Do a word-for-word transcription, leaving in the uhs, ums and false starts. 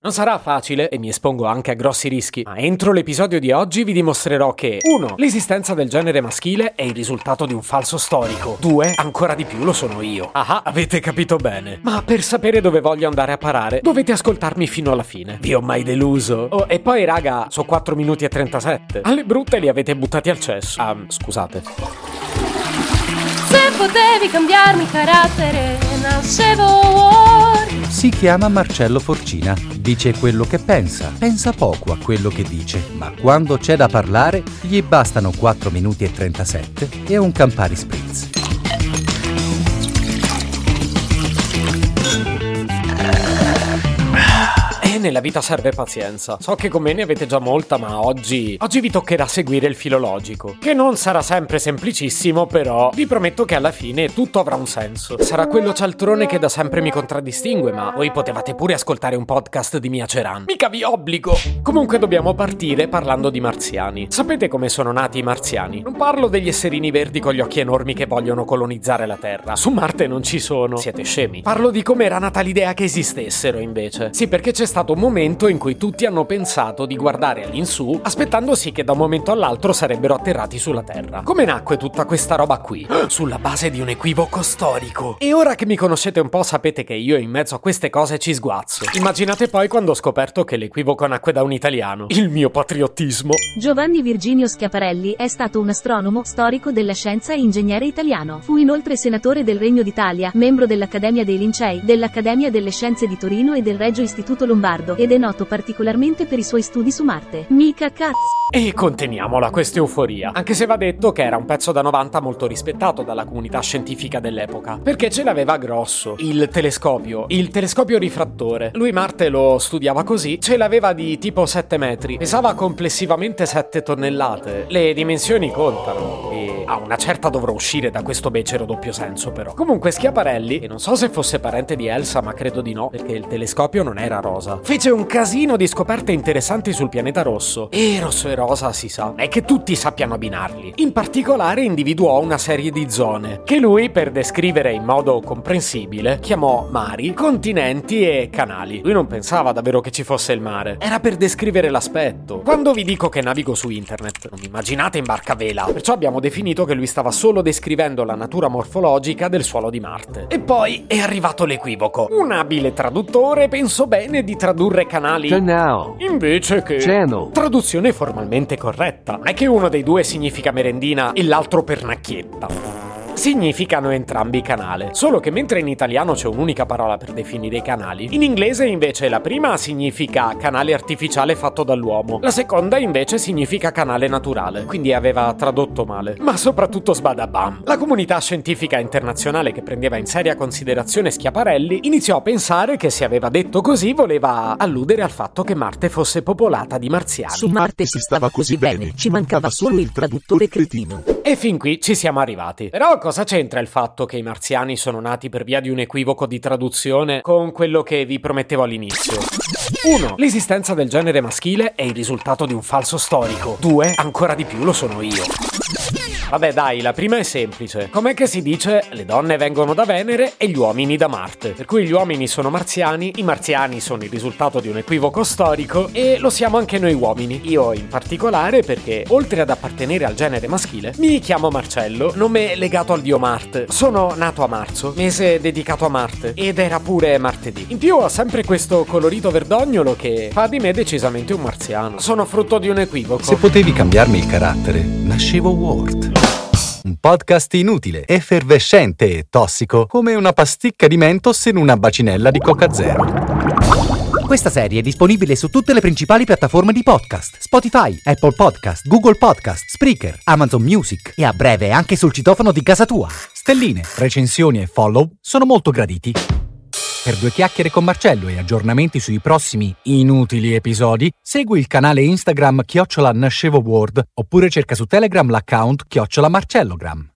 Non sarà facile e mi espongo anche a grossi rischi, ma entro l'episodio di oggi vi dimostrerò che uno. L'esistenza del genere maschile è il risultato di un falso storico. due. Ancora di più lo sono io. Ah, avete capito bene. Ma per sapere dove voglio andare a parare, dovete ascoltarmi fino alla fine. Vi ho mai deluso? Oh, e poi raga, so quattro minuti e trentasette. Alle brutte li avete buttati al cesso. Ah, scusate. Se potevi cambiarmi carattere, nascevo ora. Si chiama Marcello Forcina, dice quello che pensa, pensa poco a quello che dice, ma quando c'è da parlare gli bastano quattro minuti e trentasette e un Campari Spritz. Nella vita serve pazienza. So che con me ne avete già molta, ma oggi oggi vi toccherà seguire il filologico, che non sarà sempre semplicissimo, però vi prometto che alla fine tutto avrà un senso. Sarà quello cialtrone che da sempre mi contraddistingue, ma voi potevate pure ascoltare un podcast di Mia Ceran. Mica vi obbligo! Comunque dobbiamo partire parlando di marziani. Sapete come sono nati i marziani? Non parlo degli esserini verdi con gli occhi enormi che vogliono colonizzare la Terra. Su Marte non ci sono. Siete scemi. Parlo di come era nata l'idea che esistessero, invece. Sì, perché c'è stato un momento in cui tutti hanno pensato di guardare all'insù, aspettandosi che da un momento all'altro sarebbero atterrati sulla Terra. Come nacque tutta questa roba qui? Sulla base di un equivoco storico. E ora che mi conoscete un po' sapete che io in mezzo a queste cose ci sguazzo. Immaginate poi quando ho scoperto che l'equivoco nacque da un italiano. Il mio patriottismo. Giovanni Virginio Schiaparelli è stato un astronomo, storico della scienza e ingegnere italiano. Fu inoltre senatore del Regno d'Italia, membro dell'Accademia dei Lincei, dell'Accademia delle Scienze di Torino e del Regio Istituto Lombardo, ed è noto particolarmente per i suoi studi su Marte. Mica cazzo! E conteniamola questa euforia, anche se va detto che era un pezzo da novanta molto rispettato dalla comunità scientifica dell'epoca, perché ce l'aveva grosso, il telescopio, il telescopio rifrattore. Lui Marte lo studiava così, ce l'aveva di tipo sette metri, pesava complessivamente sette tonnellate, le dimensioni contano, e a una certa dovrò uscire da questo becero doppio senso però. Comunque Schiaparelli, e non so se fosse parente di Elsa, ma credo di no, perché il telescopio non era rosa, fece un casino di scoperte interessanti sul pianeta rosso, e rosso e rosa si sa, è che tutti sappiano abbinarli. In particolare individuò una serie di zone, che lui, per descrivere in modo comprensibile, chiamò mari, continenti e canali. Lui non pensava davvero che ci fosse il mare, era per descrivere l'aspetto. Quando vi dico che navigo su internet, non mi immaginate in barca a vela, perciò abbiamo definito che lui stava solo descrivendo la natura morfologica del suolo di Marte. E poi è arrivato l'equivoco. Un abile traduttore pensò bene di tradurre canali Canal invece che Channel. Traduzione formalmente corretta. Non è che uno dei due significa merendina e l'altro pernacchietta. Significano entrambi canale, solo che mentre in italiano c'è un'unica parola per definire i canali, in inglese invece la prima significa canale artificiale fatto dall'uomo, la seconda invece significa canale naturale, quindi aveva tradotto male. Ma soprattutto sbadabam, la comunità scientifica internazionale che prendeva in seria considerazione Schiaparelli iniziò a pensare che se aveva detto così voleva alludere al fatto che Marte fosse popolata di marziani. Su Marte si stava così bene, ci mancava solo il traduttore cretino. E fin qui ci siamo arrivati. Però cosa c'entra il fatto che i marziani sono nati per via di un equivoco di traduzione con quello che vi promettevo all'inizio? uno. L'esistenza del genere maschile è il risultato di un falso storico. due. Ancora di più lo sono io. Vabbè dai, la prima è semplice. Com'è che si dice? Le donne vengono da Venere e gli uomini da Marte. Per cui gli uomini sono marziani, i marziani sono il risultato di un equivoco storico e lo siamo anche noi uomini. Io in particolare perché, oltre ad appartenere al genere maschile, mi chiamo Marcello, nome legato al dio Marte. Sono nato a marzo, mese dedicato a Marte, ed era pure martedì. In più ho sempre questo colorito verdognolo che fa di me decisamente un marziano. Sono frutto di un equivoco. Se potevi cambiarmi il carattere, nascevo Ward. Un podcast inutile, effervescente e tossico, come una pasticca di Mentos in una bacinella di Coca Zero. Questa serie è disponibile su tutte le principali piattaforme di podcast: Spotify, Apple Podcast, Google Podcast, Spreaker, Amazon Music e a breve anche sul citofono di casa tua. Stelline, recensioni e follow sono molto graditi. Per due chiacchiere con Marcello e aggiornamenti sui prossimi inutili episodi, segui il canale Instagram chiocciola Nascevo Word oppure cerca su Telegram l'account chiocciola Marcellogram.